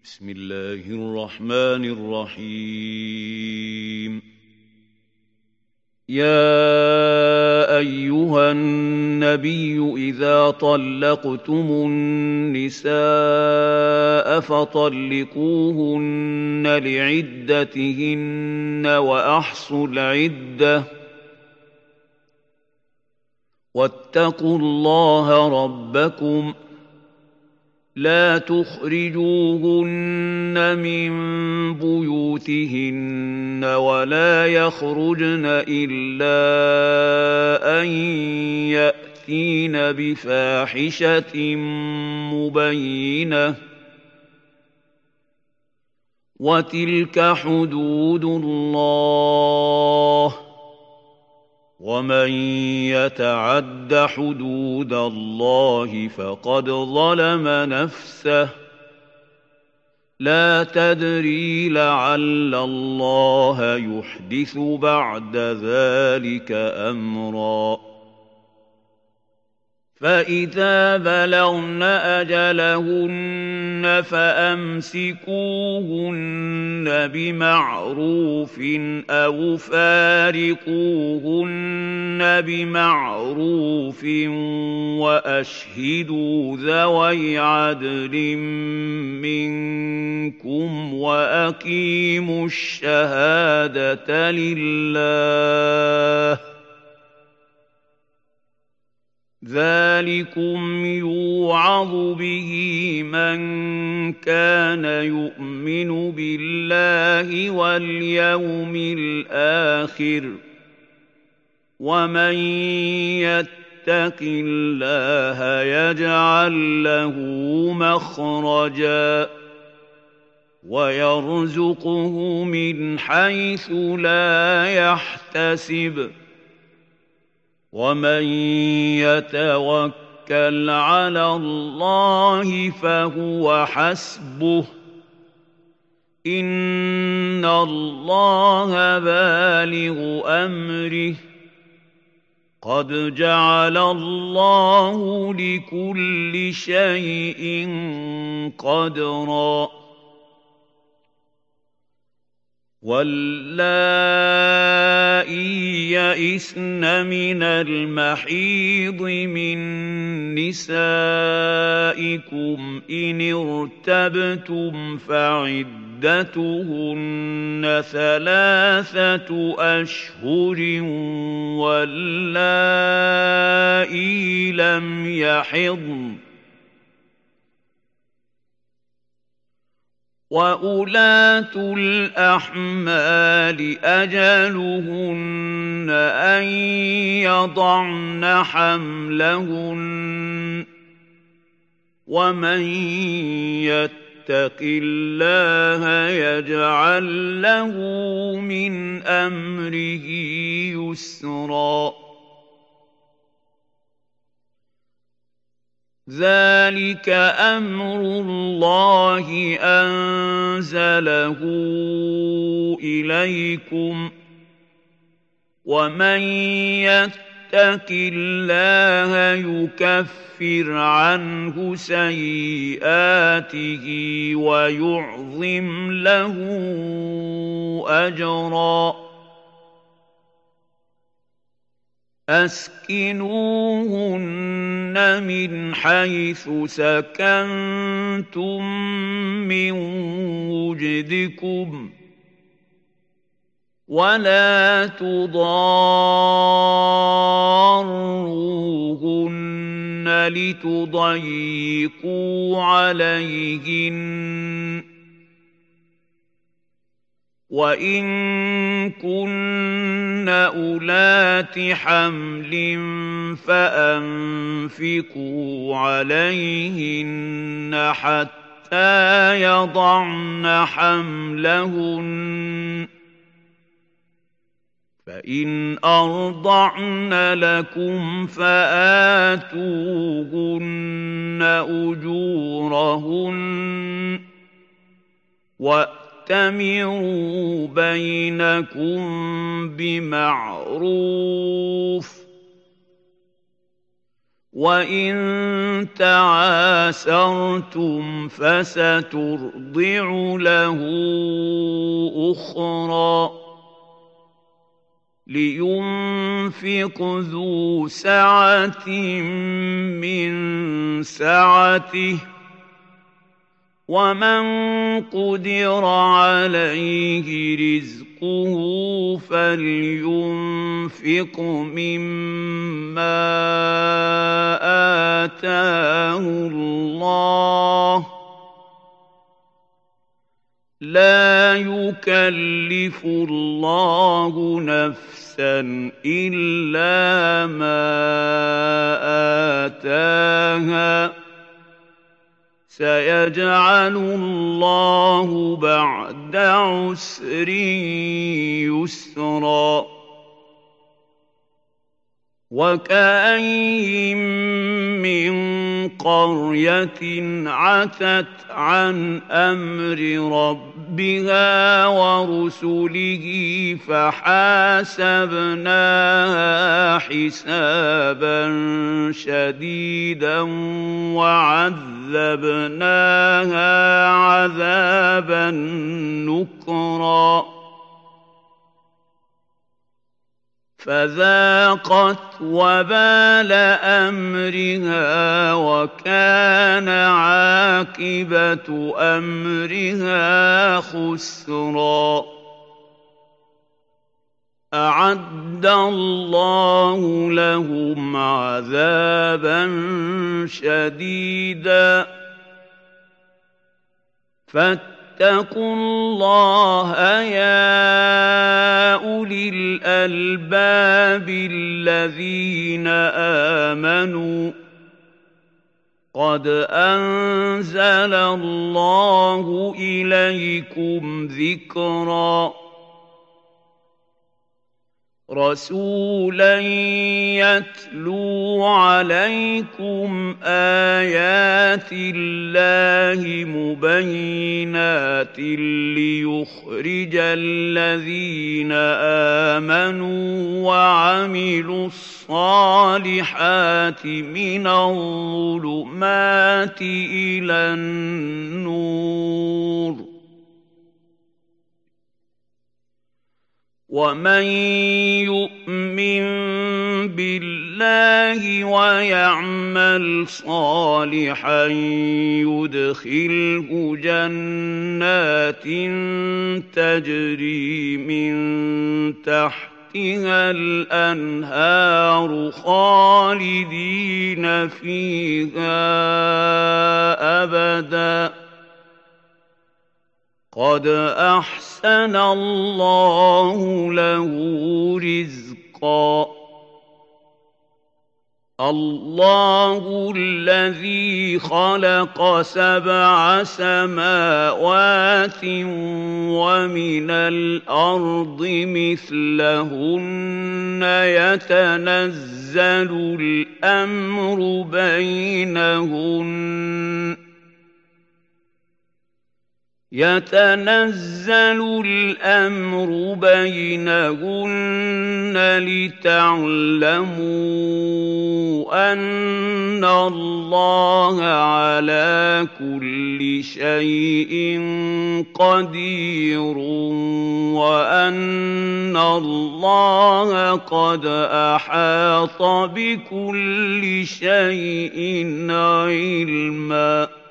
بسم الله الرحمن الرحيم. يا أيها النبي إذا طلقتم النساء فطلقوهن لعدتهن وأحصوا العدة واتقوا الله ربكم لا تخرجوهن من بيوتهن ولا يخرجن إلا أن يأتين بفاحشة مبينة وتلك حدود الله ومن يتعد حدود الله فقد ظلم نفسه لا تدري لعل الله يحدث بعد ذلك أمرا فإذا بلغن أجلهن فأمسكوهن بمعروف أو فارقوهن بمعروف وأشهدوا ذوي عدل منكم وأقيموا الشهادة لله ذلكم يوعظ به من كان يؤمن بالله واليوم الآخر ومن يتق الله يجعل له مخرجا ويرزقه من حيث لا يحتسب ومن يتوكل على الله فهو حسبه إن الله بالغ أمره قد جعل الله لكل شيء قدرا واللائي يئسن من المحيض من نسائكم إن ارتبتم فعدتهن 3 أشهر واللائي لم يحضن وأولاة الأحمال أجلهن أن يضعن حملهن ومن يتق الله يجعل له من أمره يسرا ذلك أمر الله أنزله إليكم ومن يتق الله يكفر عنه سيئاته ويعظم له أجرا أسكنوهن من حيث سكنتم من وجدكم ولا تضاروهن لتضيقوا عليهن وإن كن أولات حمل فأنفقوا عليهن حتى يضعن حملهن فإن أرضعن لكم فآتوهن أجورهن وَأْتَمِرُوا بَيْنَكُم بِمَعْرُوفٍ وَإِن تَعَاسَرْتُمْ فَسَتُرْضِعُ لَهُ أُخْرَىٰ لِيُنفِقْ ذُو سَعَةٍ مِّن سَعَتِهِ ۖ وَمَن قُدِرَ عَلَيْهِ رِزْقُهُ فَلْيُنفِقْ مِمَّا آتَاهُ اللَّهُ ۚ لَا يُكَلِّفُ اللَّهُ نَفْسًا إِلَّا مَا آتَاهَا ۚ سَيَجْعَلُ اللَّهُ بَعْدَ عُسْرٍ يُسْرًا وَكَأَيِّن مِّن قَرْيَةٍ عَتَتْ عَنْ أَمْرِ رَبِّهَا وَرُسُلِهِ فَحَاسَبْنَاهَا حِسَابًا شَدِيدًا وَعَذَّبْنَاهَا عَذَابًا نُّكْرًا فَذَاقَتْ وَبَالَ أَمْرِهَا وَكَانَ عَاقِبَةُ أَمْرِهَا خُسْرًا أَعَدَّ اللَّهُ لَهُمْ عَذَابًا شَدِيدًا فَاتَّقُوا اللَّهَ يَا أُولِي الْأَلْبَابِ الَّذِينَ آمَنُوا قَدْ أَنزَلَ اللَّهُ إِلَيْكُمْ ذِكْرًا رَسُولًا يَتْلُو عَلَيْكُمْ آيَاتِ اللَّهِ مُبَيِّنَاتٍ لِّيُخْرِجَ الَّذِينَ آمَنُوا وَعَمِلُوا الصَّالِحَاتِ مِنَ الظُّلُمَاتِ إِلَى النُّورِ وَمَن يُؤْمِن بِاللَّهِ وَيَعْمَلْ صَالِحًا يُدْخِلْهُ جَنَّاتٍ تَجْرِي مِن تَحْتِهَا الْأَنْهَارُ خَالِدِينَ فِيهَا أَبَدًا ۖ قَدْ أَحْسَنَ اللَّهُ لَهُ رِزْقًا اللَّهُ الَّذِي خَلَقَ 7 سَمَاوَاتٍ وَمِنَ الْأَرْضِ مِثْلَهُنَّ يَتَنَزَّلُ الْأَمْرُ بَيْنَهُنَّ لِتَعْلَمُوا أَنَّ اللَّهَ عَلَىٰ كُلِّ شَيْءٍ قَدِيرٌ وَأَنَّ اللَّهَ قَدْ أَحَاطَ بِكُلِّ شَيْءٍ عِلْمًا